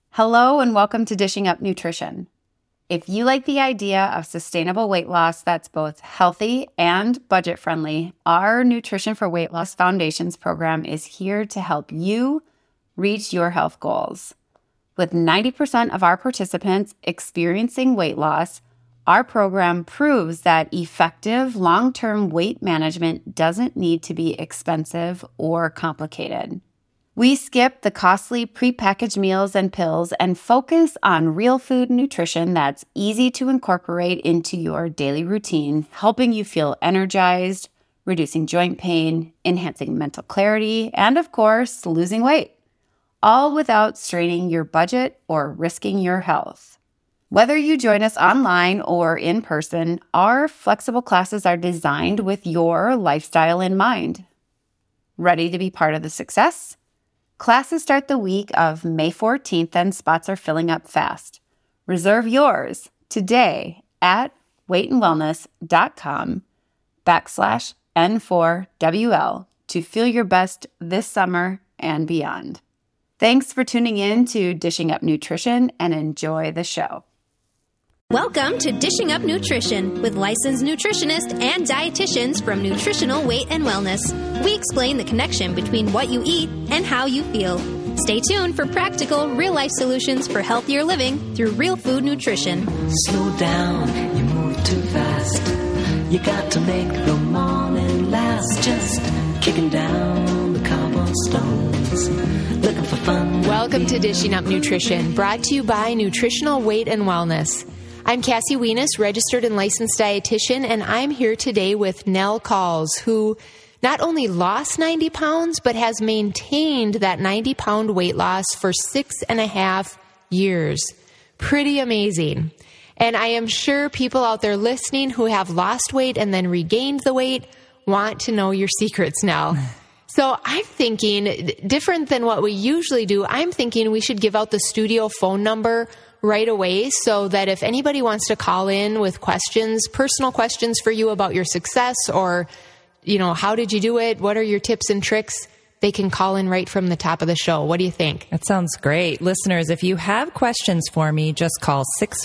Hello and welcome to Dishing Up Nutrition. If you like the idea of sustainable weight loss that's both healthy and budget-friendly, our Nutrition for Weight Loss Foundations program is here to help you reach your health goals. With 90% of our participants experiencing weight loss, our program proves that effective long-term weight management doesn't need to be expensive or complicated. We skip the costly prepackaged meals and pills and focus on real food nutrition that's easy to incorporate into your daily routine, helping you feel energized, reducing joint pain, enhancing mental clarity, and of course, losing weight, all without straining your budget or risking your health. Whether you join us online or in person, our flexible classes are designed with your lifestyle in mind. Ready to be part of the success? Classes start the week of May 14th and spots are filling up fast. Reserve yours today at weightandwellness.com/N4WL to feel your best this summer and beyond. Thanks for tuning in to Dishing Up Nutrition and enjoy the show. Welcome to Dishing Up Nutrition with licensed nutritionists and dietitians from Nutritional Weight and Wellness. We explain the connection between what you eat and how you feel. Stay tuned for practical, real-life solutions for healthier living through real food nutrition. Slow down, you move too fast. You got to make the morning last. Just kicking down the cobblestones, looking for fun. Welcome to Dishing Up Nutrition, brought to you by Nutritional Weight and Wellness. I'm Cassie Wienis, registered and licensed dietitian, and I'm here today with Nell Calls, who not only lost 90 pounds, but has maintained that 90-pound weight loss for 6.5 years. Pretty amazing. And I am sure people out there listening who have lost weight and then regained the weight want to know your secrets now. So I'm thinking, different than what we usually do, I'm thinking we should give out the studio phone number right away so that if anybody wants to call in with questions, personal questions for you about your success or, how did you do it? What are your tips and tricks? They can call in right from the top of the show. What do you think? That sounds great. Listeners, if you have questions for me, just call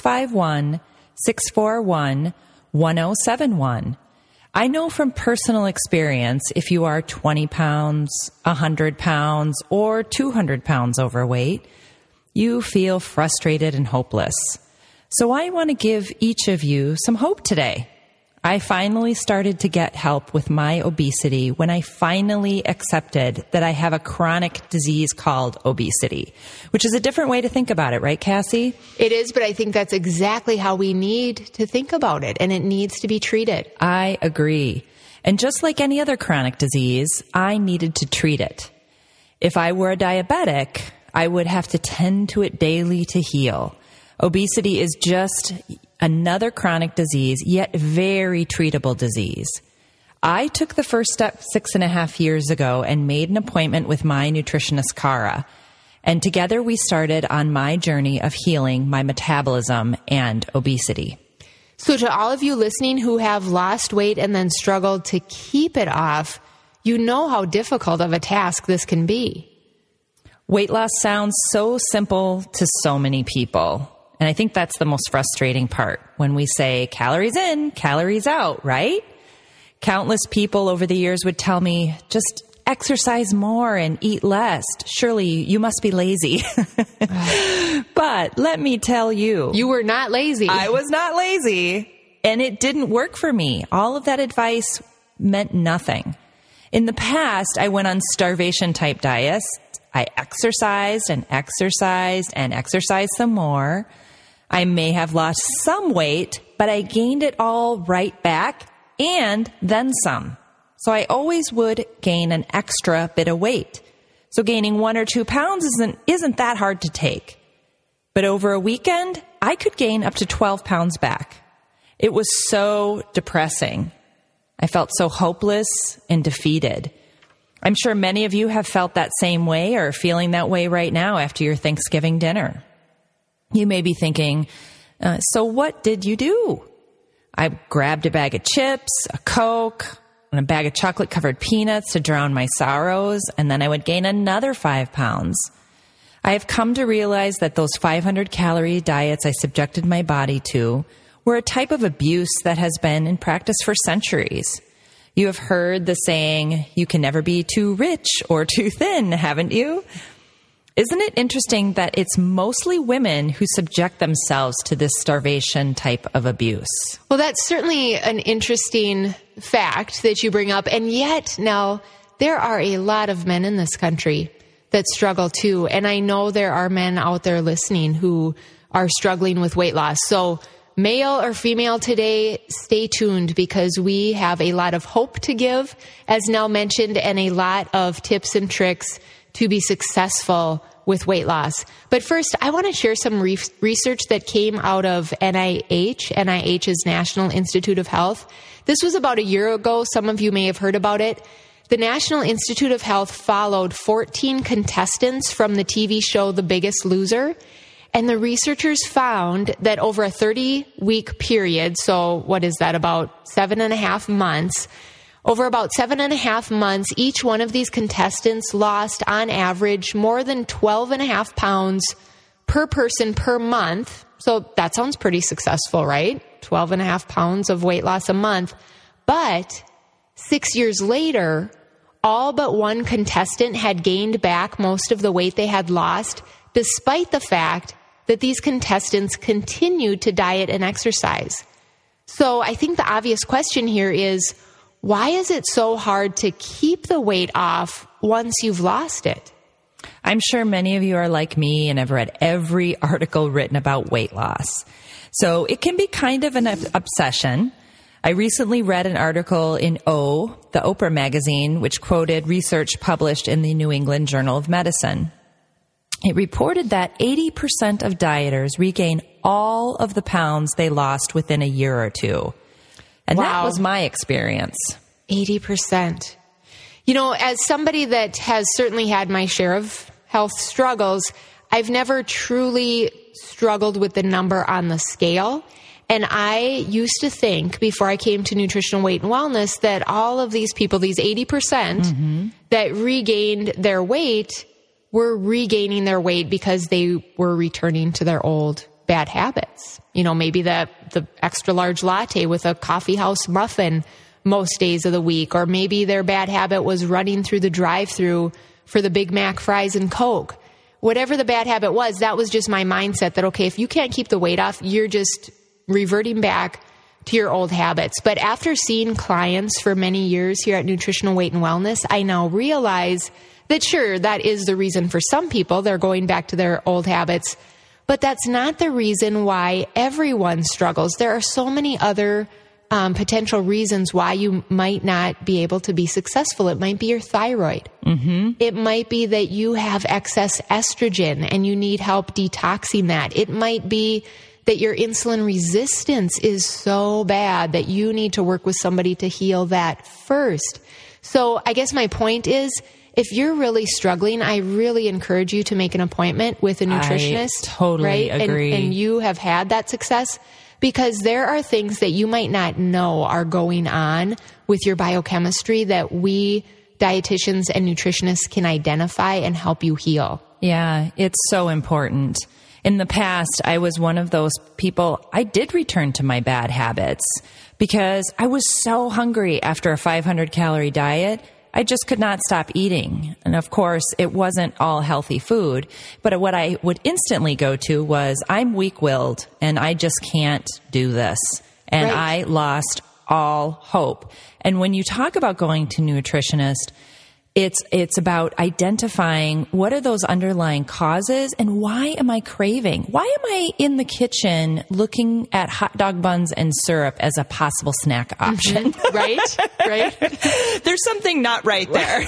651-641-1071. I know from personal experience, if you are 20 pounds, 100 pounds, or 200 pounds overweight, you feel frustrated and hopeless. So I want to give each of you some hope today. I finally started to get help with my obesity when I finally accepted that I have a chronic disease called obesity, which is a different way to think about it, right, Cassie? It is, but I think that's exactly how we need to think about it, and it needs to be treated. I agree. And just like any other chronic disease, I needed to treat it. If I were a diabetic, I would have to tend to it daily to heal. Obesity is just another chronic disease, yet very treatable disease. I took the first step 6.5 years ago and made an appointment with my nutritionist, Cara. And together we started on my journey of healing my metabolism and obesity. So to all of you listening who have lost weight and then struggled to keep it off, you know how difficult of a task this can be. Weight loss sounds so simple to so many people. And I think that's the most frustrating part when we say calories in, calories out, right? Countless people over the years would tell me, just exercise more and eat less. Surely you must be lazy. But let me tell you. You were not lazy. I was not lazy. And it didn't work for me. All of that advice meant nothing. In the past, I went on starvation type diets. I exercised and exercised and exercised some more. I may have lost some weight, but I gained it all right back and then some. So I always would gain an extra bit of weight. So gaining 1 or 2 pounds isn't that hard to take. But over a weekend, I could gain up to 12 pounds back. It was so depressing. I felt so hopeless and defeated. I'm sure many of you have felt that same way or feeling that way right now after your Thanksgiving dinner. You may be thinking, so what did you do? I grabbed a bag of chips, a Coke, and a bag of chocolate-covered peanuts to drown my sorrows, and then I would gain another 5 pounds. I have come to realize that those 500-calorie diets I subjected my body to were a type of abuse that has been in practice for centuries. You have heard the saying, you can never be too rich or too thin, haven't you? Isn't it interesting that it's mostly women who subject themselves to this starvation type of abuse? Well, that's certainly an interesting fact that you bring up. And yet, now, there are a lot of men in this country that struggle too. And I know there are men out there listening who are struggling with weight loss. So male or female today, stay tuned because we have a lot of hope to give, as Nell mentioned, and a lot of tips and tricks to be successful with weight loss. But first, I want to share some research that came out of NIH. NIH is National Institute of Health. This was about a year ago. Some of you may have heard about it. The National Institute of Health followed 14 contestants from the TV show The Biggest Loser. And the researchers found that over a 30-week period, so what is that, about 7.5 months, over about 7.5 months, each one of these contestants lost, on average, more than 12.5 pounds per person per month. So that sounds pretty successful, right? 12.5 pounds of weight loss a month. But 6 years later, all but one contestant had gained back most of the weight they had lost, despite the fact that these contestants continued to diet and exercise. So I think the obvious question here is, why is it so hard to keep the weight off once you've lost it? I'm sure many of you are like me and have read every article written about weight loss. So it can be kind of an obsession. I recently read an article in O, the Oprah magazine, which quoted research published in the New England Journal of Medicine. It reported that 80% of dieters regain all of the pounds they lost within a year or two. And that was my experience. 80%. You know, as somebody that has certainly had my share of health struggles, I've never truly struggled with the number on the scale. And I used to think, before I came to Nutritional Weight and Wellness, that all of these people, these 80% that regained their weight, were regaining their weight because they were returning to their old bad habits. You know, maybe the extra large latte with a coffee house muffin most days of the week, or maybe their bad habit was running through the drive-thru for the Big Mac fries and Coke. Whatever the bad habit was, that was just my mindset that, okay, if you can't keep the weight off, you're just reverting back to your old habits. But after seeing clients for many years here at Nutritional Weight and Wellness, I now realize that sure, that is the reason for some people. They're going back to their old habits. But that's not the reason why everyone struggles. There are so many other potential reasons why you might not be able to be successful. It might be your thyroid. It might be that you have excess estrogen and you need help detoxing that. It might be that your insulin resistance is so bad that you need to work with somebody to heal that first. So I guess my point is, if you're really struggling, I really encourage you to make an appointment with a nutritionist. I totally agree. And you have had that success, because there are things that you might not know are going on with your biochemistry that we dietitians and nutritionists can identify and help you heal. Yeah, it's so important. In the past, I was one of those people, I did return to my bad habits because I was so hungry after a 500-calorie diet. I just could not stop eating. And of course, it wasn't all healthy food. But what I would instantly go to was, I'm weak-willed and I just can't do this. And I lost all hope. And when you talk about going to a nutritionist, it's about identifying what are those underlying causes and why am I craving? Why am I in the kitchen looking at hot dog buns and syrup as a possible snack option? Right. There's something not right there.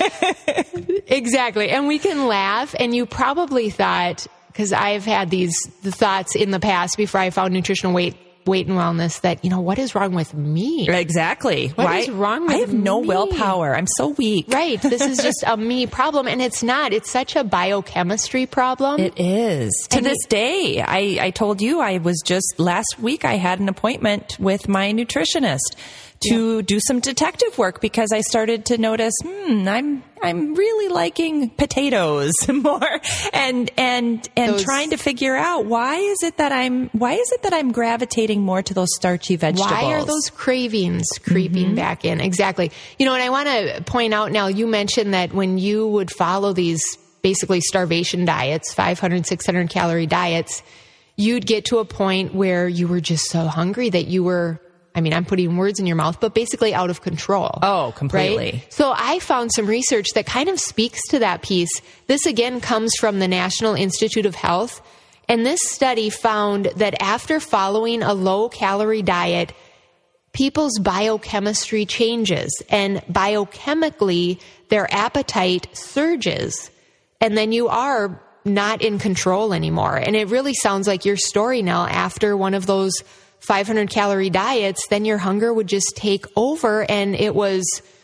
Exactly. And we can laugh, and you probably thought, because I've had the thoughts in the past before I found Nutritional Weight and Wellness, that, you know, what is wrong with me? Exactly. What is wrong with me? I have no willpower. I'm so weak. Right. This is just a me problem. And it's not. It's such a biochemistry problem. It is. To this day, I told you I was just last week I had an appointment with my nutritionist to do some detective work because I started to notice, I'm really liking potatoes more and trying to figure out why is it that I'm gravitating more to those starchy vegetables? Why are those cravings creeping back in? Exactly. And I want to point out, Nell, you mentioned that when you would follow these basically starvation diets, 500, 600 calorie diets, you'd get to a point where you were just so hungry that you were, I'm putting words in your mouth, but basically out of control. Oh, completely. Right? So I found some research that kind of speaks to that piece. This again comes from the National Institute of Health. And this study found that after following a low-calorie diet, people's biochemistry changes. And biochemically, their appetite surges. And then you are not in control anymore. And it really sounds like your story now. After one of those 500 calorie diets, then your hunger would just take over and it was,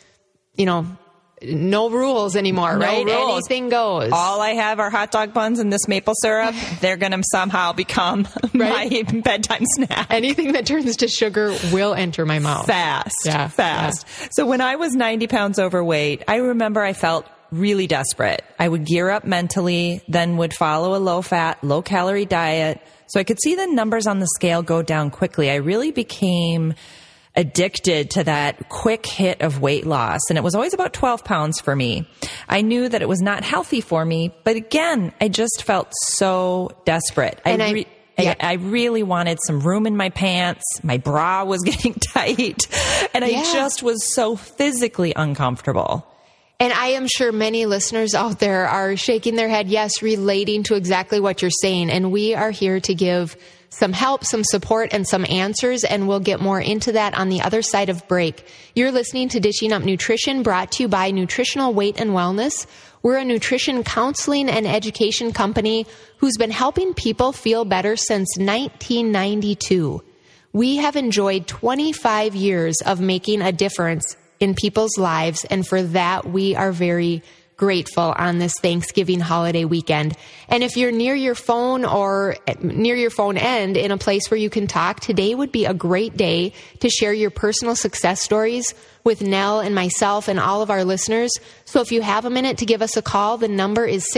no rules anymore, right? Rules. Anything goes. All I have are hot dog buns and this maple syrup. They're going to somehow become my bedtime snack. Anything that turns to sugar will enter my mouth. Fast. Yeah. So when I was 90 pounds overweight, I remember I felt really desperate. I would gear up mentally, then would follow a low-fat, low-calorie diet so I could see the numbers on the scale go down quickly. I really became addicted to that quick hit of weight loss, and it was always about 12 pounds for me. I knew that it was not healthy for me, but again, I just felt so desperate. I really wanted some room in my pants. My bra was getting tight, and I just was so physically uncomfortable. And I am sure many listeners out there are shaking their head, yes, relating to exactly what you're saying. And we are here to give some help, some support, and some answers, and we'll get more into that on the other side of break. You're listening to Dishing Up Nutrition, brought to you by Nutritional Weight and Wellness. We're a nutrition counseling and education company who's been helping people feel better since 1992. We have enjoyed 25 years of making a difference in people's lives, and for that we are very grateful on this Thanksgiving holiday weekend. And if you're near your phone or near your phone end in a place where you can talk, today would be a great day to share your personal success stories with Nell and myself and all of our listeners. So if you have a minute to give us a call, the number is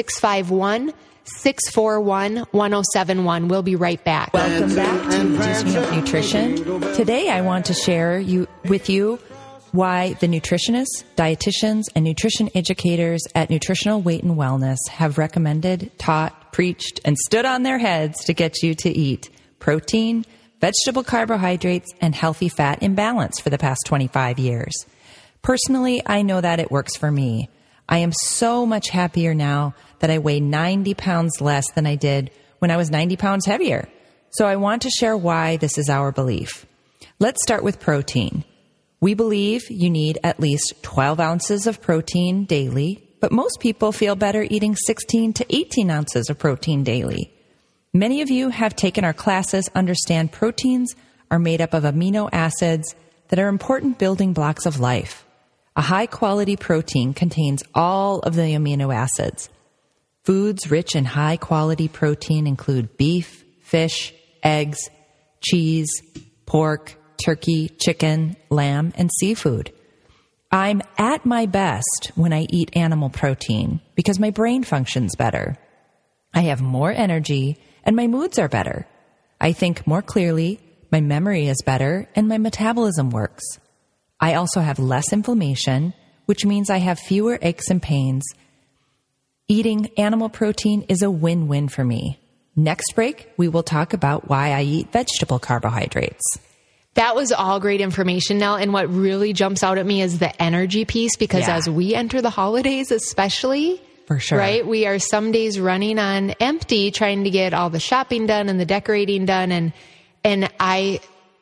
651-641-1071. We'll be right back. Welcome back to Dishing Up Nutrition. Today I want to share with you why the nutritionists, dietitians, and nutrition educators at Nutritional Weight and Wellness have recommended, taught, preached, and stood on their heads to get you to eat protein, vegetable carbohydrates, and healthy fat in balance for the past 25 years. Personally, I know that it works for me. I am so much happier now that I weigh 90 pounds less than I did when I was 90 pounds heavier. So I want to share why this is our belief. Let's start with protein. We believe you need at least 12 ounces of protein daily, but most people feel better eating 16 to 18 ounces of protein daily. Many of you have taken our classes, understand proteins are made up of amino acids that are important building blocks of life. A high-quality protein contains all of the amino acids. Foods rich in high-quality protein include beef, fish, eggs, cheese, pork, turkey, chicken, lamb, and seafood. I'm at my best when I eat animal protein because my brain functions better. I have more energy and my moods are better. I think more clearly, my memory is better, and my metabolism works. I also have less inflammation, which means I have fewer aches and pains. Eating animal protein is a win-win for me. Next break, we will talk about why I eat vegetable carbohydrates. That was all great information, Nell. And what really jumps out at me is the energy piece, because as we enter the holidays, especially, for sure, right? We are some days running on empty, trying to get all the shopping done and the decorating done. And I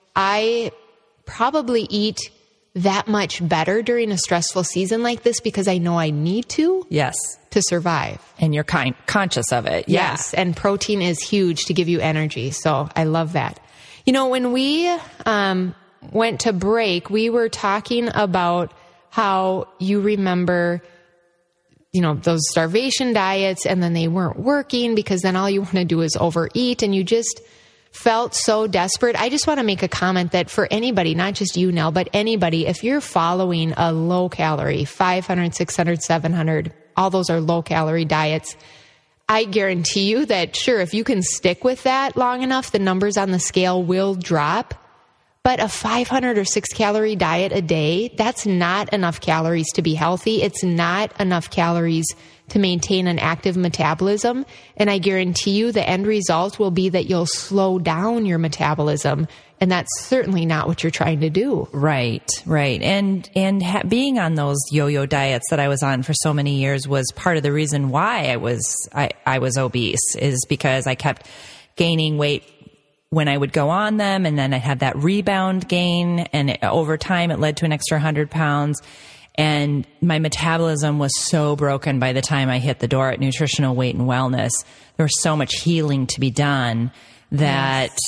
probably eat that much better during a stressful season like this because I know I need to. Yes. To survive. And you're conscious of it. Yes. And protein is huge to give you energy. So I love that. When we went to break, we were talking about how you remember, those starvation diets, and then they weren't working because then all you want to do is overeat, and you just felt so desperate. I just want to make a comment that for anybody, not just you, Nell, but anybody, if you're following a low calorie, 500, 600, 700, all those are low calorie diets, I guarantee you that, sure, if you can stick with that long enough, the numbers on the scale will drop. But a 500 or 6 calorie diet a day, that's not enough calories to be healthy. It's not enough calories to maintain an active metabolism. And I guarantee you the end result will be that you'll slow down your metabolism. And that's certainly not what you're trying to do. Right. And being on those yo-yo diets that I was on for so many years was part of the reason why I was obese, is because I kept gaining weight when I would go on them, and then I'd have that rebound gain, and over time it led to an extra 100 pounds. And my metabolism was so broken by the time I hit the door at Nutritional Weight and Wellness. There was so much healing to be done that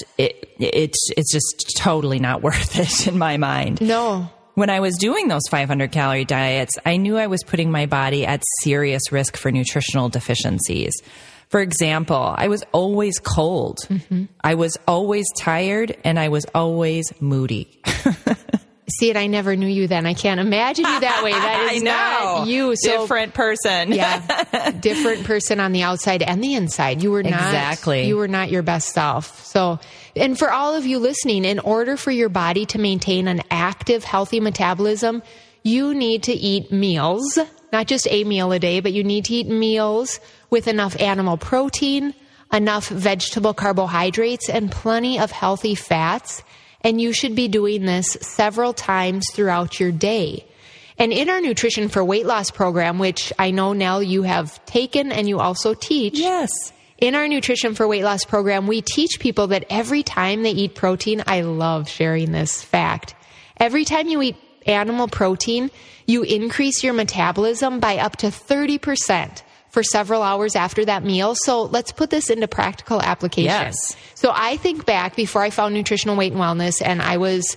it's just totally not worth it in my mind. No. When I was doing those 500 calorie diets, I knew I was putting my body at serious risk for nutritional deficiencies. For example, I was always cold. Mm-hmm. I was always tired, and I was always moody. See, and I never knew you then. I can't imagine you that way. That is not you. So, different person. Yeah. Different person on the outside and the inside. You were not your best self. So, and for all of you listening, in order for your body to maintain an active, healthy metabolism, you need to eat meals, not just a meal a day, but you need to eat meals with enough animal protein, enough vegetable carbohydrates, and plenty of healthy fats. And you should be doing this several times throughout your day. And in our Nutrition for Weight Loss program, which I know, Nell, you have taken and you also teach. Yes. In our Nutrition for Weight Loss program, we teach people that every time they eat protein, I love sharing this fact, every time you eat animal protein, you increase your metabolism by up to 30%. For several hours after that meal. So let's put this into practical application. Yes. So I think back before I found Nutritional Weight and Wellness, and I was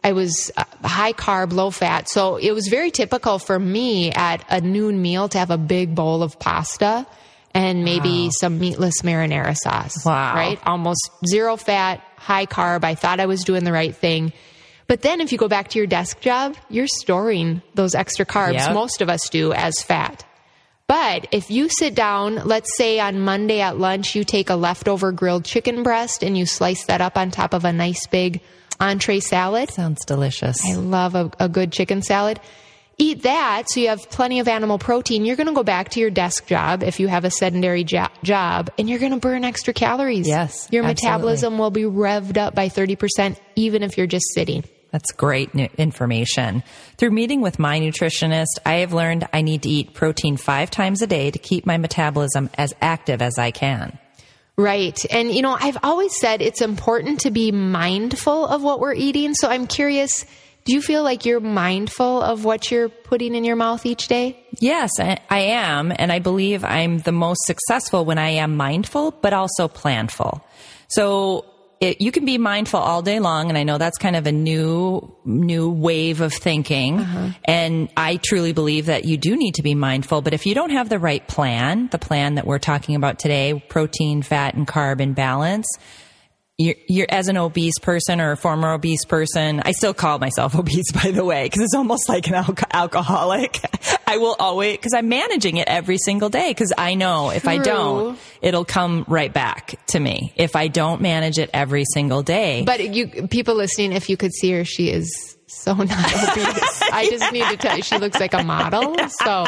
high carb, low fat. So it was very typical for me at a noon meal to have a big bowl of pasta and maybe some meatless marinara sauce. Wow. Right? Almost zero fat, high carb. I thought I was doing the right thing. But then if you go back to your desk job, you're storing those extra carbs. Yep. Most of us do as fat. But if you sit down, let's say on Monday at lunch, you take a leftover grilled chicken breast and you slice that up on top of a nice big entree salad. Sounds delicious. I love a good chicken salad. Eat that so you have plenty of animal protein. You're going to go back to your desk job if you have a sedentary job, and you're going to burn extra calories. Yes, your absolutely. metabolism will be revved up by 30%, even if you're just sitting. That's great information. Through meeting with my nutritionist, I have learned I need to eat protein 5 times a day to keep my metabolism as active as I can. Right. And, you know, I've always said it's important to be mindful of what we're eating. So I'm curious, do you feel like you're mindful of what you're putting in your mouth each day? Yes, I am. And I believe I'm the most successful when I am mindful, but also planful. So you can be mindful all day long, and I know that's kind of a new wave of thinking. Uh-huh. And I truly believe that you do need to be mindful, but if you don't have the right plan, the plan that we're talking about today, protein, fat, and carb in balance, you're as an obese person or a former obese person, I still call myself obese, by the way, because it's almost like an alcoholic. I will always, because I'm managing it every single day, because I know if I don't, it'll come right back to me if I don't manage it every single day. But people listening, if you could see her, she is so not obese. I just need to tell you, she looks like a model. So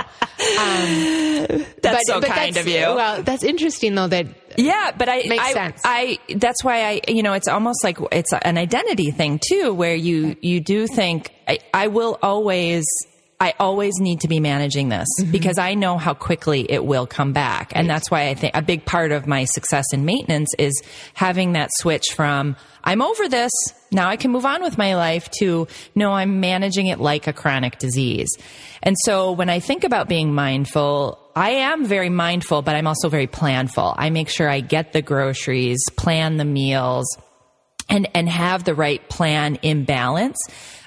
that's kind of you. Well, that's interesting though. That makes sense. That's why it's almost like it's an identity thing too, where you do think I always need to be managing this because I know how quickly it will come back. And that's why I think a big part of my success in maintenance is having that switch from I'm over this, now I can move on with my life, to no, I'm managing it like a chronic disease. And so when I think about being mindful, I am very mindful, but I'm also very planful. I make sure I get the groceries, plan the meals, and have the right plan in balance.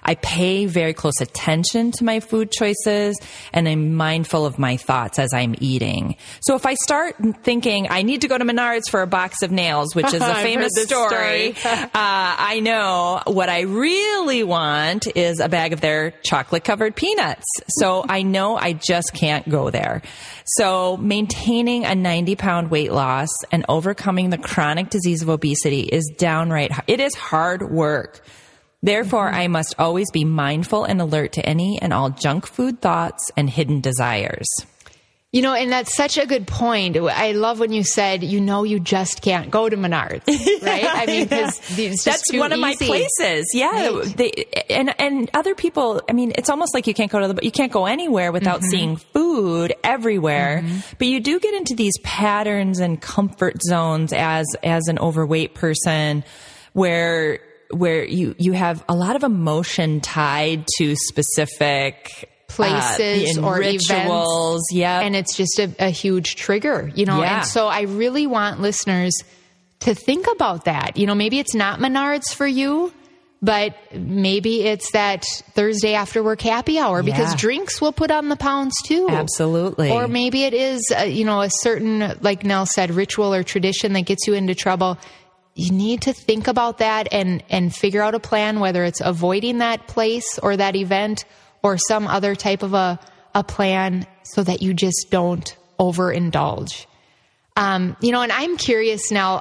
I pay very close attention to my food choices, and I'm mindful of my thoughts as I'm eating. So if I start thinking I need to go to Menards for a box of nails, which is a famous story, I know what I really want is a bag of their chocolate-covered peanuts. So I know I just can't go there. So maintaining a 90-pound weight loss and overcoming the chronic disease of obesity is it is hard work. Therefore, I must always be mindful and alert to any and all junk food thoughts and hidden desires. You know, and that's such a good point. I love when you said, you just can't go to Menards, right? I mean, because that's one of my places. Yeah. Right. And other people, I mean, it's almost like you can't go anywhere without seeing food everywhere. But you do get into these patterns and comfort zones as an overweight person where you have a lot of emotion tied to specific places or rituals, events, and it's just a huge trigger, and so I really want listeners to think about that. Maybe it's not Menards for you, but maybe it's that Thursday after work happy hour, because drinks will put on the pounds too. Absolutely. Or maybe it is a certain, like Nell said, ritual or tradition that gets you into trouble. You need to think about that and figure out a plan, whether it's avoiding that place or that event or some other type of a plan, so that you just don't overindulge. And I'm curious now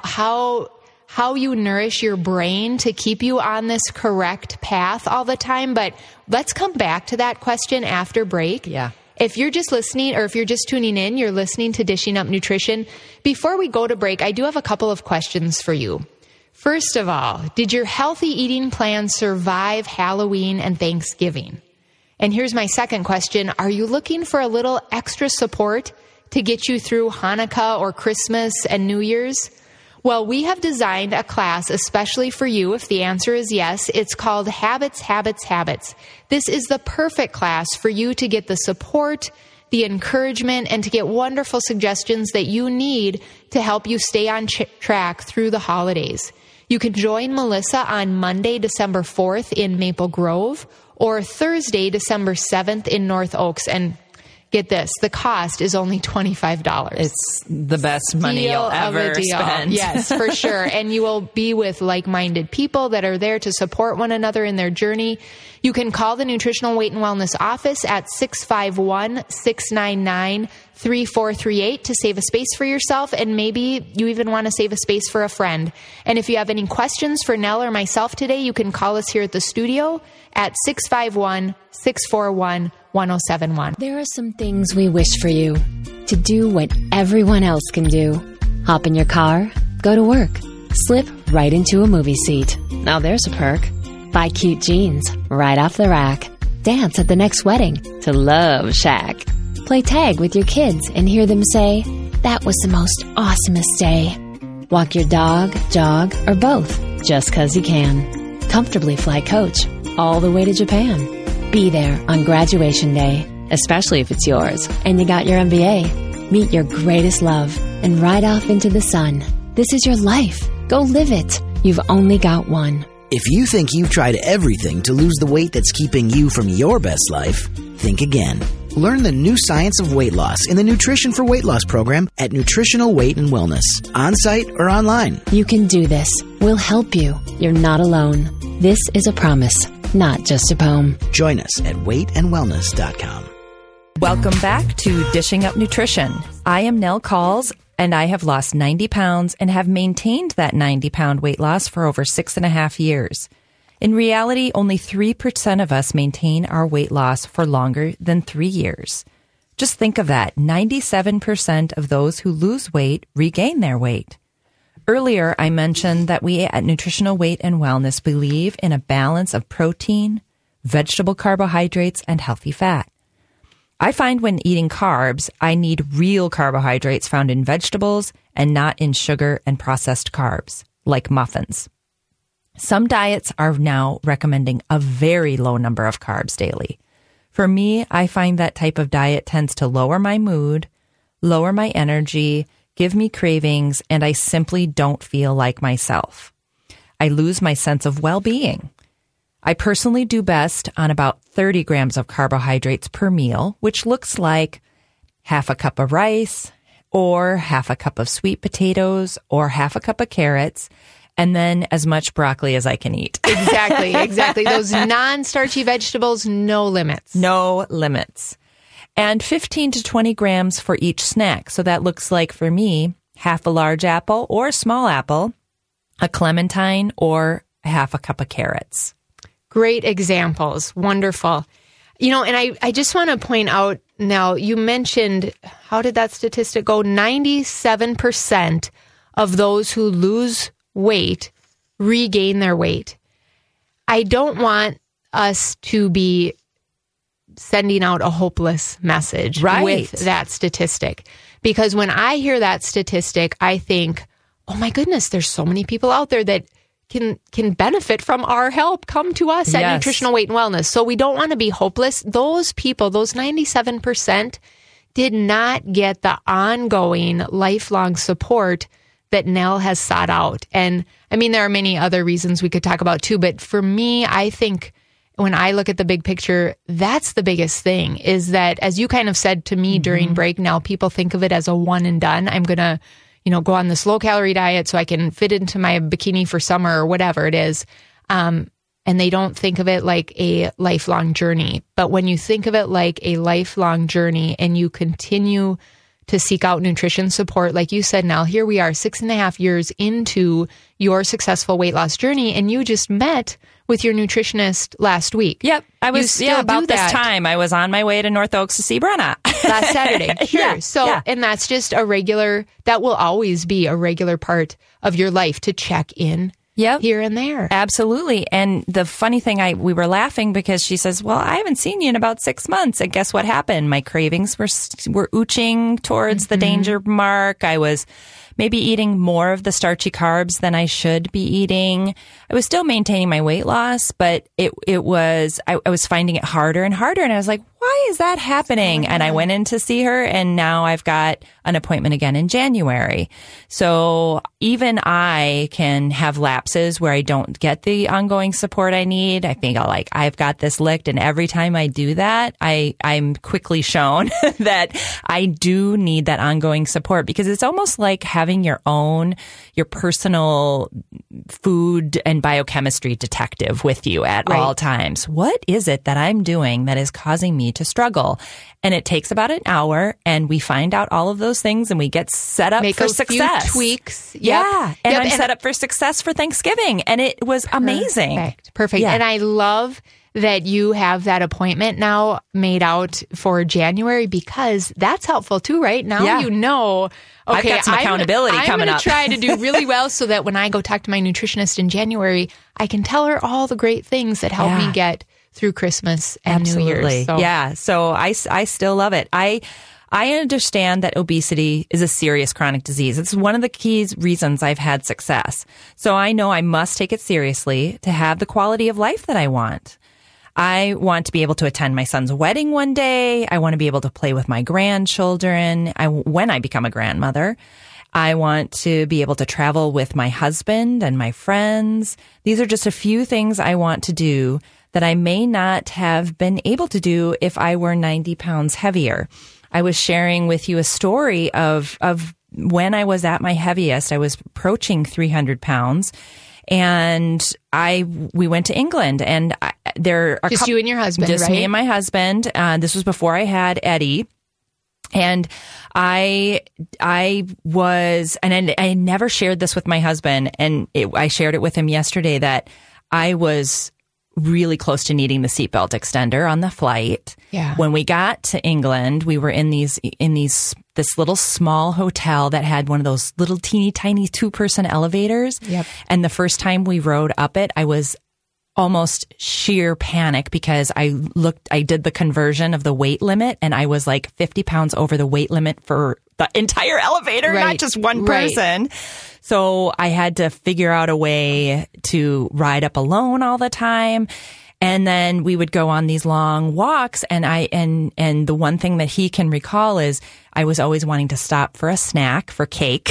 how you nourish your brain to keep you on this correct path all the time. But let's come back to that question after break. Yeah. If you're just listening, or if you're just tuning in, you're listening to Dishing Up Nutrition. Before we go to break, I do have a couple of questions for you. First of all, did your healthy eating plan survive Halloween and Thanksgiving? And here's my second question. Are you looking for a little extra support to get you through Hanukkah or Christmas and New Year's? Well, we have designed a class especially for you. If the answer is yes, it's called Habits, Habits, Habits. This is the perfect class for you to get the support, the encouragement, and to get wonderful suggestions that you need to help you stay on track through the holidays. You can join Melissa on Monday, December 4th in Maple Grove, or Thursday, December 7th in North Oaks. And get this, the cost is only $25. It's the best money you'll ever spend. Yes, for sure. And you will be with like-minded people that are there to support one another in their journey. You can call the Nutritional Weight and Wellness office at 651-699-3438 to save a space for yourself, and maybe you even want to save a space for a friend. And if you have any questions for Nell or myself today, you can call us here at the studio at 651-641-1071. There are some things we wish for you. To do what everyone else can do. Hop in your car, go to work, slip right into a movie seat. Now there's a perk. Buy cute jeans right off the rack. Dance at the next wedding to Love Shack. Play tag with your kids and hear them say, "That was the most awesomest day." Walk your dog, jog, or both, just 'cause you can. Comfortably fly coach all the way to Japan. Be there on graduation day, especially if it's yours and you got your MBA. Meet your greatest love and ride off into the sun. This is your life. Go live it. You've only got one. If you think you've tried everything to lose the weight that's keeping you from your best life, think again. Learn the new science of weight loss in the Nutrition for Weight Loss program at Nutritional Weight and Wellness, on-site or online. You can do this. We'll help you. You're not alone. This is a promise, not just a poem. Join us at weightandwellness.com. Welcome back to Dishing Up Nutrition. I am Nell Calls, and I have lost 90 pounds and have maintained that 90-pound weight loss for over 6.5 years. In reality, only 3% of us maintain our weight loss for longer than 3 years. Just think of that. 97% of those who lose weight regain their weight. Earlier, I mentioned that we at Nutritional Weight and Wellness believe in a balance of protein, vegetable carbohydrates, and healthy fat. I find when eating carbs, I need real carbohydrates found in vegetables and not in sugar and processed carbs, like muffins. Some diets are now recommending a very low number of carbs daily. For me, I find that type of diet tends to lower my mood, lower my energy, give me cravings, and I simply don't feel like myself. I lose my sense of well-being. I personally do best on about 30 grams of carbohydrates per meal, which looks like half a cup of rice or half a cup of sweet potatoes or half a cup of carrots, and then as much broccoli as I can eat. Exactly. Those non-starchy vegetables, no limits. No limits. And 15 to 20 grams for each snack. So that looks like, for me, half a large apple or a small apple, a clementine, or half a cup of carrots. Great examples. Wonderful. And I just want to point out now, you mentioned, how did that statistic go? 97% of those who lose weight regain their weight. I don't want us to be sending out a hopeless message with that statistic. Because when I hear that statistic, I think, oh my goodness, there's so many people out there that can benefit from our help. Come to us at Nutritional Weight and Wellness. So we don't want to be hopeless. Those people, those 97%, did not get the ongoing lifelong support that Nell has sought out. And I mean, there are many other reasons we could talk about too, but for me, I think when I look at the big picture, that's the biggest thing, is that, as you kind of said to me during break, now people think of it as a one and done. I'm going to, go on this low calorie diet so I can fit into my bikini for summer or whatever it is. And they don't think of it like a lifelong journey. But when you think of it like a lifelong journey and you continue to seek out nutrition support, like you said, Nell, here we are 6.5 years into your successful weight loss journey, and you just met with your nutritionist last week. Yep. I was, about this time. I was on my way to North Oaks to see Brenna. Last Saturday. Sure. And that's just that will always be a regular part of your life, to check in here and there. Absolutely. And the funny thing, we were laughing because she says, well, I haven't seen you in about 6 months. And guess what happened? My cravings were ooching towards the danger mark. I was maybe eating more of the starchy carbs than I should be eating. I was still maintaining my weight loss, but I was finding it harder and harder. And I was like, why is that happening? And I went in to see her, and now I've got an appointment again in January. So even I can have lapses where I don't get the ongoing support I need. I think I've got this licked. And every time I do that, I'm quickly shown that I do need that ongoing support, because it's almost like having your personal food and biochemistry detective with you at all times. What is it that I'm doing that is causing me to struggle? And it takes about an hour, and we find out all of those things, and we get set up for success. Few tweaks. I'm set up for success for Thanksgiving, and it was amazing. Perfect. Yeah. And I love that you have that appointment now made out for January, because that's helpful too, right? Now you know, okay, I've got some accountability coming up. I'm going to try to do really well so that when I go talk to my nutritionist in January, I can tell her all the great things that help me get through Christmas and New Year's. So I still love it. I understand that obesity is a serious chronic disease. It's one of the key reasons I've had success. So I know I must take it seriously to have the quality of life that I want. I want to be able to attend my son's wedding one day. I want to be able to play with my grandchildren when I become a grandmother. I want to be able to travel with my husband and my friends. These are just a few things I want to do that I may not have been able to do if I were 90 pounds heavier. I was sharing with you a story of when I was at my heaviest. I was approaching 300 pounds. And we went to England, and there are just you and your husband, just right? me and my husband. This was before I had Eddie, and I never shared this with my husband, and I shared it with him yesterday that I was really close to needing the seatbelt extender on the flight. Yeah. When we got to England, we were in this little small hotel that had one of those little teeny tiny 2-person elevators. Yep. And the first time we rode up it, I was almost sheer panic because I did the conversion of the weight limit, and I was like 50 pounds over the weight limit for the entire elevator, not just one person. So I had to figure out a way to ride up alone all the time. And then we would go on these long walks, and the one thing that he can recall is I was always wanting to stop for a snack, for cake.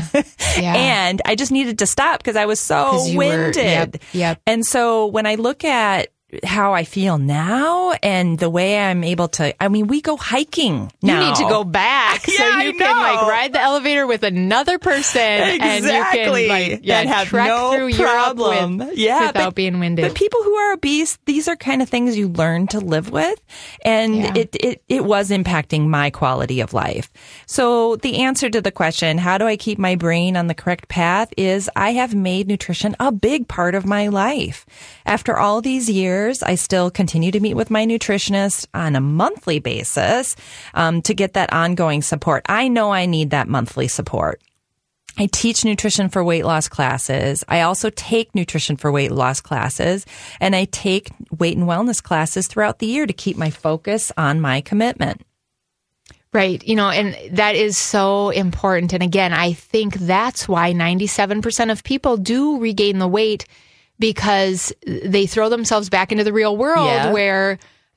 And I just needed to stop because I was so winded. Yep. And so when I look at how I feel now and the way I'm able to, I mean, we go hiking now. You need to go back so you can like ride the elevator with another person and you can like have trek no through problem. Europe without being winded. But people who are obese, these are kind of things you learn to live with. And it was impacting my quality of life. So the answer to the question, how do I keep my brain on the correct path, is I have made nutrition a big part of my life. After all these years, I still continue to meet with my nutritionist on a monthly basis to get that ongoing support. I know I need that monthly support. I teach nutrition for weight loss classes. I also take nutrition for weight loss classes, and I take weight and wellness classes throughout the year to keep my focus on my commitment. Right. And that is so important. And again, I think that's why 97% of people do regain the weight, because they throw themselves back into the real world where,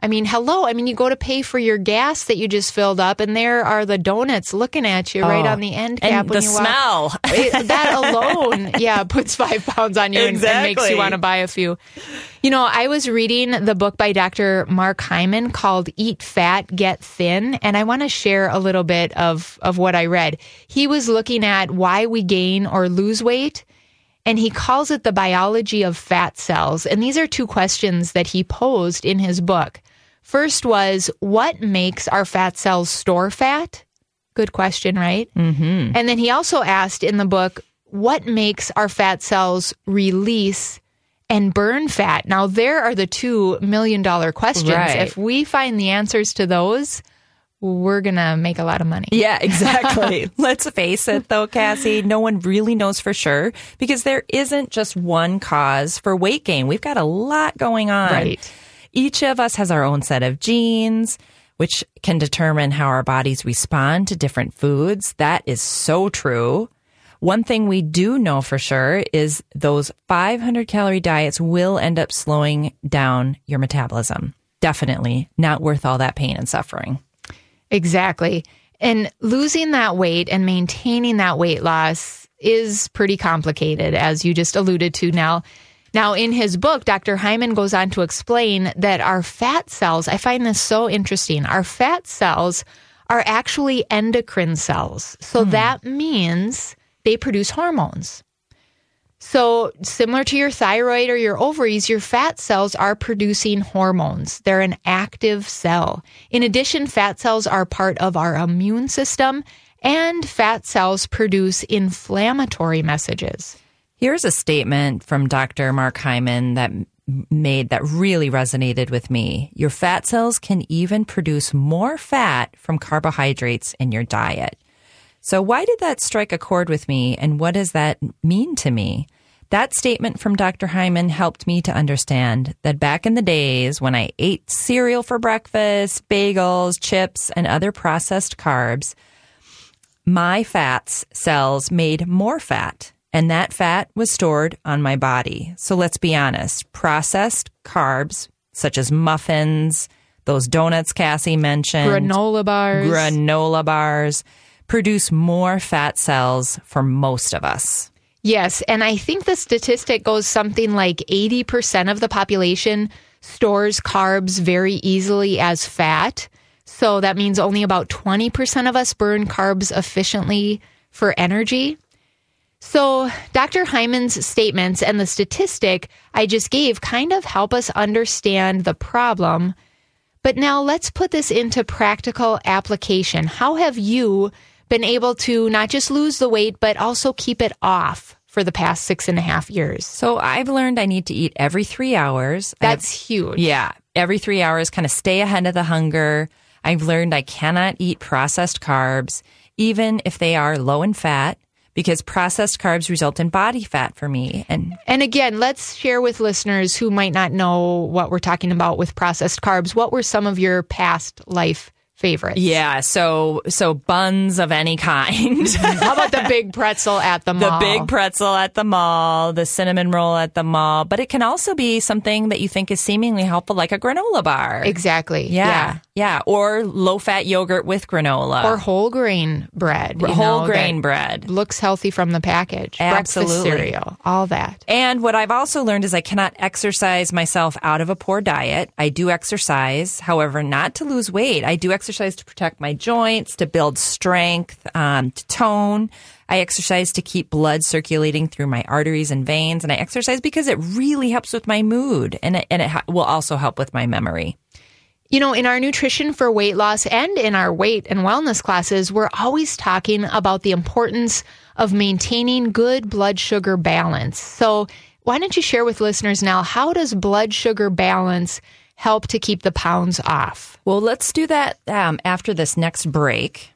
you go to pay for your gas that you just filled up, and there are the donuts looking at you right on the end cap. And when the you smell. Walk. That alone, puts 5 pounds on you and makes you want to buy a few. I was reading the book by Dr. Mark Hyman called Eat Fat, Get Thin, and I want to share a little bit of what I read. He was looking at why we gain or lose weight, and he calls it the biology of fat cells. And these are 2 questions that he posed in his book. First was, what makes our fat cells store fat? Good question, right? Mm-hmm. And then he also asked in the book, what makes our fat cells release and burn fat? Now, there are the $2 million questions. Right. If we find the answers to those, we're going to make a lot of money. Yeah, exactly. Let's face it, though, Cassie, no one really knows for sure, because there isn't just one cause for weight gain. We've got a lot going on. Right. Each of us has our own set of genes, which can determine how our bodies respond to different foods. That is so true. One thing we do know for sure is those 500-calorie diets will end up slowing down your metabolism. Definitely not worth all that pain and suffering. Exactly. And losing that weight and maintaining that weight loss is pretty complicated, as you just alluded to now. Now, in his book, Dr. Hyman goes on to explain that our fat cells, I find this so interesting, our fat cells are actually endocrine cells. So that means they produce hormones. So similar to your thyroid or your ovaries, your fat cells are producing hormones. They're an active cell. In addition, fat cells are part of our immune system, and fat cells produce inflammatory messages. Here's a statement from Dr. Mark Hyman that really resonated with me. Your fat cells can even produce more fat from carbohydrates in your diet. So why did that strike a chord with me, and what does that mean to me? That statement from Dr. Hyman helped me to understand that back in the days when I ate cereal for breakfast, bagels, chips, and other processed carbs, my fat cells made more fat, and that fat was stored on my body. So let's be honest, processed carbs, such as muffins, those donuts Cassie mentioned, granola bars, produce more fat cells for most of us. Yes, and I think the statistic goes something like 80% of the population stores carbs very easily as fat. So that means only about 20% of us burn carbs efficiently for energy. So Dr. Hyman's statements and the statistic I just gave kind of help us understand the problem. But now let's put this into practical application. How have you been able to not just lose the weight, but also keep it off for the past 6.5 years? So I've learned I need to eat every 3 hours. That's huge. Yeah. Every 3 hours, kind of stay ahead of the hunger. I've learned I cannot eat processed carbs, even if they are low in fat, because processed carbs result in body fat for me. And again, let's share with listeners who might not know what we're talking about with processed carbs. What were some of your past life favorites. Yeah, so buns of any kind. How about the big pretzel at the mall? The big pretzel at the mall, the cinnamon roll at the mall. But it can also be something that you think is seemingly helpful, like a granola bar. Exactly. Yeah. Or low-fat yogurt with granola. Or whole grain bread. Whole grain bread. Looks healthy from the package. Absolutely. Breakfast cereal. All that. And what I've also learned is I cannot exercise myself out of a poor diet. I do exercise, however, not to lose weight. I do exercise to protect my joints, to build strength, to tone. I exercise to keep blood circulating through my arteries and veins. And I exercise because it really helps with my mood. And it will also help with my memory. You know, in our nutrition for weight loss and in our weight and wellness classes, we're always talking about the importance of maintaining good blood sugar balance. So why don't you share with listeners now, how does blood sugar balance help to keep the pounds off? Well, let's do that after this next break.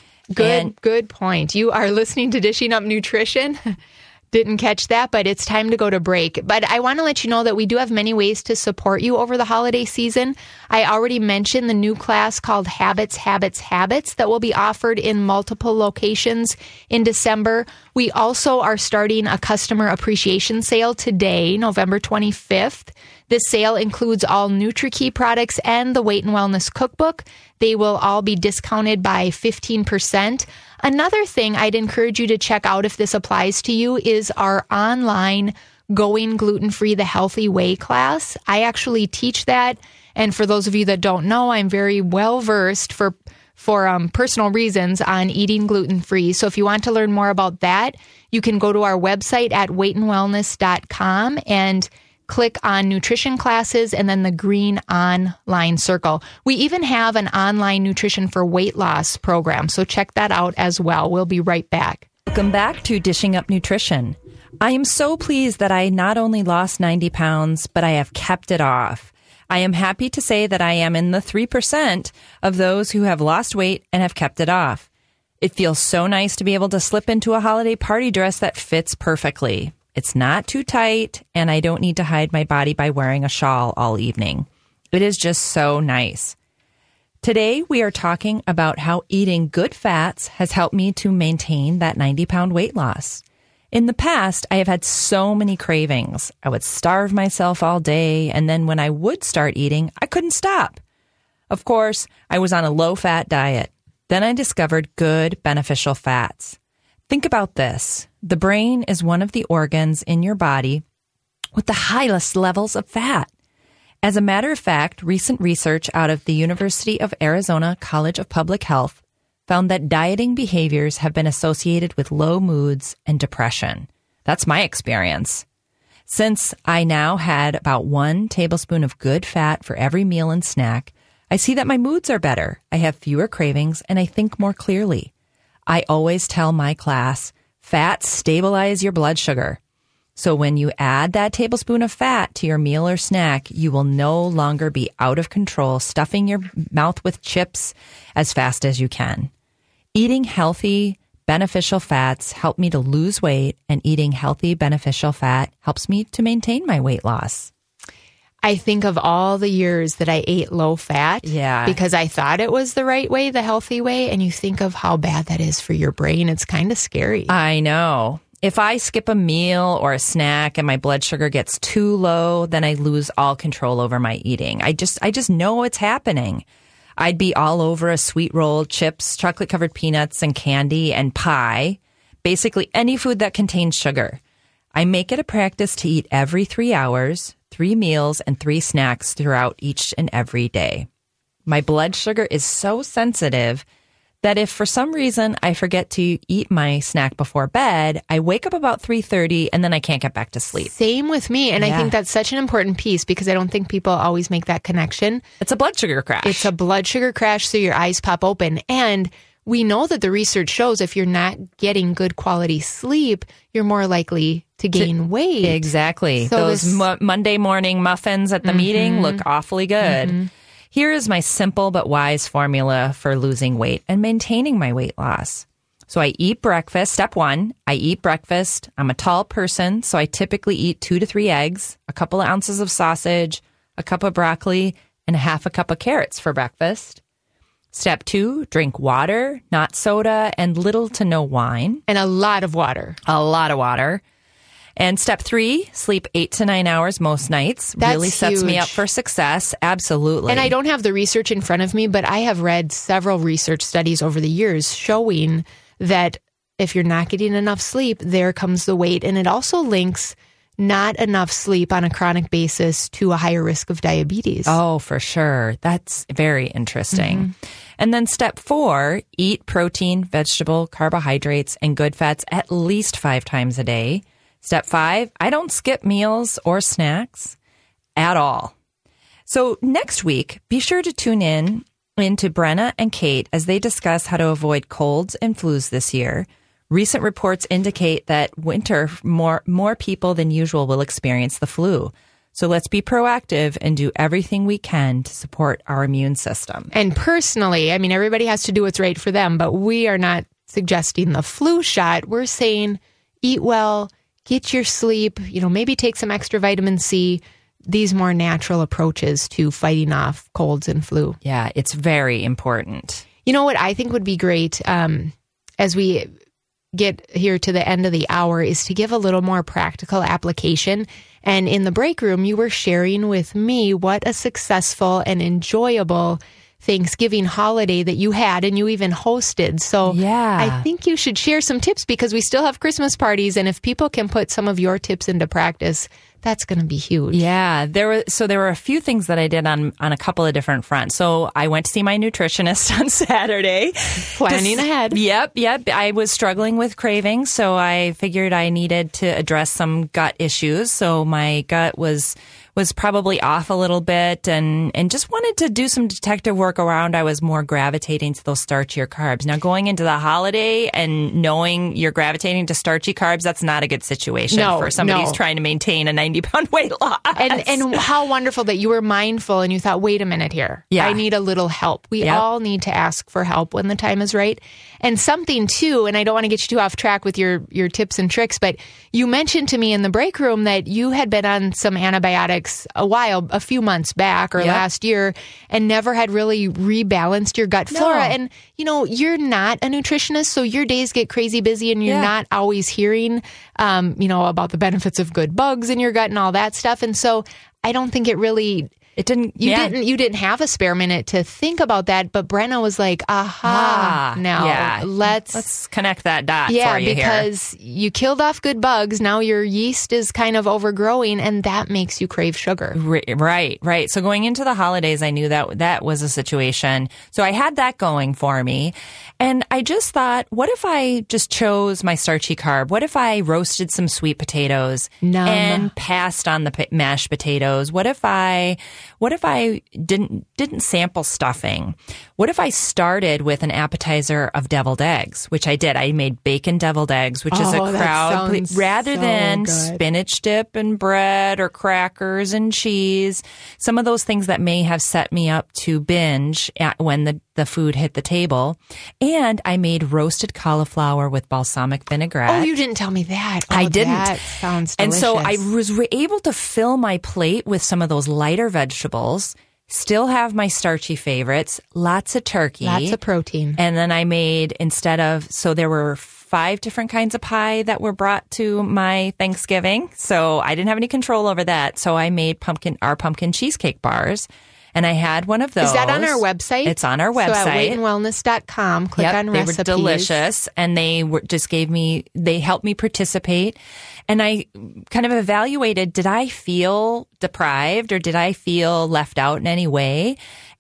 Good point. You are listening to Dishing Up Nutrition. Didn't catch that, but it's time to go to break. But I want to let you know that we do have many ways to support you over the holiday season. I already mentioned the new class called Habits, Habits, Habits that will be offered in multiple locations in December. We also are starting a customer appreciation sale today, November 25th. This sale includes all NutriKey products and the Weight and Wellness Cookbook. They will all be discounted by 15%. Another thing I'd encourage you to check out if this applies to you is our online Going Gluten-Free the Healthy Way class. I actually teach that. And for those of you that don't know, I'm very well versed for personal reasons on eating gluten-free. So if you want to learn more about that, you can go to our website at weightandwellness.com and click on nutrition classes and then the green online circle. We even have an online nutrition for weight loss program, so check that out as well. We'll be right back. Welcome back to Dishing Up Nutrition. I am so pleased that I not only lost 90 pounds, but I have kept it off. I am happy to say that I am in the 3% of those who have lost weight and have kept it off. It feels so nice to be able to slip into a holiday party dress that fits perfectly. It's not too tight, and I don't need to hide my body by wearing a shawl all evening. It is just so nice. Today, we are talking about how eating good fats has helped me to maintain that 90-pound weight loss. In the past, I have had so many cravings. I would starve myself all day, and then when I would start eating, I couldn't stop. Of course, I was on a low-fat diet. Then I discovered good, beneficial fats. Think about this. The brain is one of the organs in your body with the highest levels of fat. As a matter of fact, recent research out of the University of Arizona College of Public Health found that dieting behaviors have been associated with low moods and depression. That's my experience. Since I now had about 1 tablespoon of good fat for every meal and snack, I see that my moods are better. I have fewer cravings and I think more clearly. I always tell my class, fats stabilize your blood sugar. So when you add that tablespoon of fat to your meal or snack, you will no longer be out of control, stuffing your mouth with chips as fast as you can. Eating healthy, beneficial fats help me to lose weight, and eating healthy, beneficial fat helps me to maintain my weight loss. I think of all the years that I ate low fat because I thought it was the right way, the healthy way. And you think of how bad that is for your brain. It's kind of scary. I know. If I skip a meal or a snack and my blood sugar gets too low, then I lose all control over my eating. I just know it's happening. I'd be all over a sweet roll, chips, chocolate covered peanuts and candy and pie, basically any food that contains sugar. I make it a practice to eat every 3 hours, 3 meals, and 3 snacks throughout each and every day. My blood sugar is so sensitive that if for some reason I forget to eat my snack before bed, I wake up about 3:30 and then I can't get back to sleep. Same with me. And I think that's such an important piece because I don't think people always make that connection. It's a blood sugar crash. It's a blood sugar crash, so your eyes pop open. And we know that the research shows if you're not getting good quality sleep, you're more likely to gain weight. Exactly. So those Monday morning muffins at the meeting look awfully good. Here is my simple but wise formula for losing weight and maintaining my weight loss. So I eat breakfast. Step 1, I eat breakfast. I'm a tall person, so I typically eat 2 to 3 eggs, a couple of ounces of sausage, a cup of broccoli, and half a cup of carrots for breakfast. Step 2, drink water, not soda, and little to no wine. And a lot of water. A lot of water. And step 3, sleep 8 to 9 hours most nights. That's really sets me huge. up for success. Absolutely. And I don't have the research in front of me, but I have read several research studies over the years showing that if you're not getting enough sleep, there comes the weight. And it also links not enough sleep on a chronic basis to a higher risk of diabetes. Oh, for sure. That's very interesting. And then step 4, eat protein, vegetable, carbohydrates, and good fats at least 5 times a day. Step 5, I don't skip meals or snacks at all. So next week, be sure to tune into Brenna and Kate as they discuss how to avoid colds and flus this year. Recent reports indicate that winter, more people than usual will experience the flu. So let's be proactive and do everything we can to support our immune system. And personally, I mean, everybody has to do what's right for them, but we are not suggesting the flu shot. We're saying eat well, get your sleep, maybe take some extra vitamin C, these more natural approaches to fighting off colds and flu. Yeah, it's very important. You know what I think would be great as we get here to the end of the hour is to give a little more practical application. And in the break room, you were sharing with me what a successful and enjoyable Thanksgiving holiday that you had and you even hosted. So yeah. I think you should share some tips because we still have Christmas parties. And if people can put some of your tips into practice, that's going to be huge. Yeah, there were a few things that I did on a couple of different fronts. So I went to see my nutritionist on Saturday. Planning ahead. Yep. I was struggling with cravings, so I figured I needed to address some gut issues. So my gut was probably off a little bit and just wanted to do some detective work around. I was more gravitating to those starchier carbs. Now, going into the holiday and knowing you're gravitating to starchy carbs, that's not a good situation for somebody who's trying to maintain a 90-pound weight loss. And how wonderful that you were mindful and you thought, wait a minute here. Yeah. I need a little help. We all need to ask for help when the time is right. And something too, and I don't want to get you too off track with your tips and tricks, but you mentioned to me in the break room that you had been on some antibiotics a few months back or last year and never had really rebalanced your gut flora. And, you're not a nutritionist, so your days get crazy busy and you're not always hearing, about the benefits of good bugs in your gut and all that stuff. And so I don't think you didn't have a spare minute to think about that, but Brenna was like, let's connect that dot for you here. Yeah, because you killed off good bugs. Now your yeast is kind of overgrowing and that makes you crave sugar. Right. So going into the holidays, I knew that was a situation. So I had that going for me. And I just thought, what if I just chose my starchy carb? What if I roasted some sweet potatoes and passed on the mashed potatoes? What if I didn't sample stuffing? What if I started with an appetizer of deviled eggs, which I did. I made bacon deviled eggs, which is a crowd rather than spinach dip and bread or crackers and cheese. Some of those things that may have set me up to binge when the food hit the table. And I made roasted cauliflower with balsamic vinaigrette. Oh, you didn't tell me that. I didn't. That sounds delicious. And so I was able to fill my plate with some of those lighter vegetables, still have my starchy favorites, lots of turkey. Lots of protein. And then I made, so there were 5 different kinds of pie that were brought to my Thanksgiving. So I didn't have any control over that. So I made our pumpkin cheesecake bars. And I had one of those. Is that on our website? It's on our website. So at weightandwellness.com, click on recipes. They were delicious. And they helped me participate. And I kind of evaluated, did I feel deprived or did I feel left out in any way?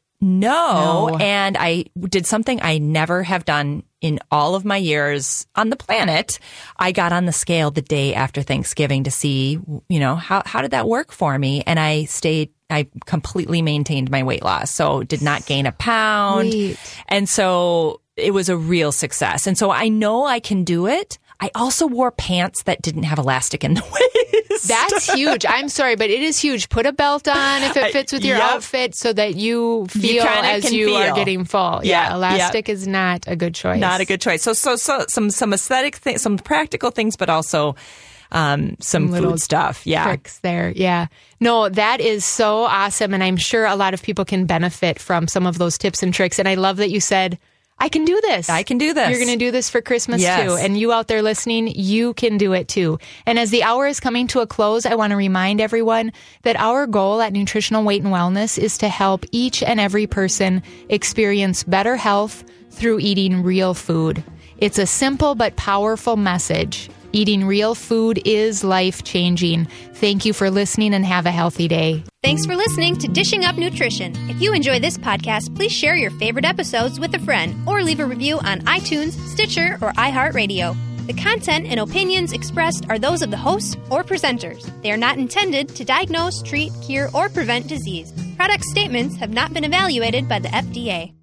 No. And I did something I never have done in all of my years on the planet. I got on the scale the day after Thanksgiving to see, how did that work for me? And I completely maintained my weight loss. So did not gain a pound. Sweet. And so it was a real success. And so I know I can do it. I also wore pants that didn't have elastic in the waist. That's huge. I'm sorry, but it is huge. Put a belt on if it fits with your outfit so that you feel as you are getting full. Yeah, elastic is not a good choice. Not a good choice. So some aesthetic things, some practical things, but also some little food stuff. Yeah. Tricks there. Yeah. No, that is so awesome. And I'm sure a lot of people can benefit from some of those tips and tricks. And I love that you said, I can do this. I can do this. You're going to do this for Christmas Yes. too. And you out there listening, you can do it too. And as the hour is coming to a close, I want to remind everyone that our goal at Nutritional Weight and Wellness is to help each and every person experience better health through eating real food. It's a simple but powerful message. Eating real food is life-changing. Thank you for listening and have a healthy day. Thanks for listening to Dishing Up Nutrition. If you enjoy this podcast, please share your favorite episodes with a friend or leave a review on iTunes, Stitcher, or iHeartRadio. The content and opinions expressed are those of the hosts or presenters. They are not intended to diagnose, treat, cure, or prevent disease. Product statements have not been evaluated by the FDA.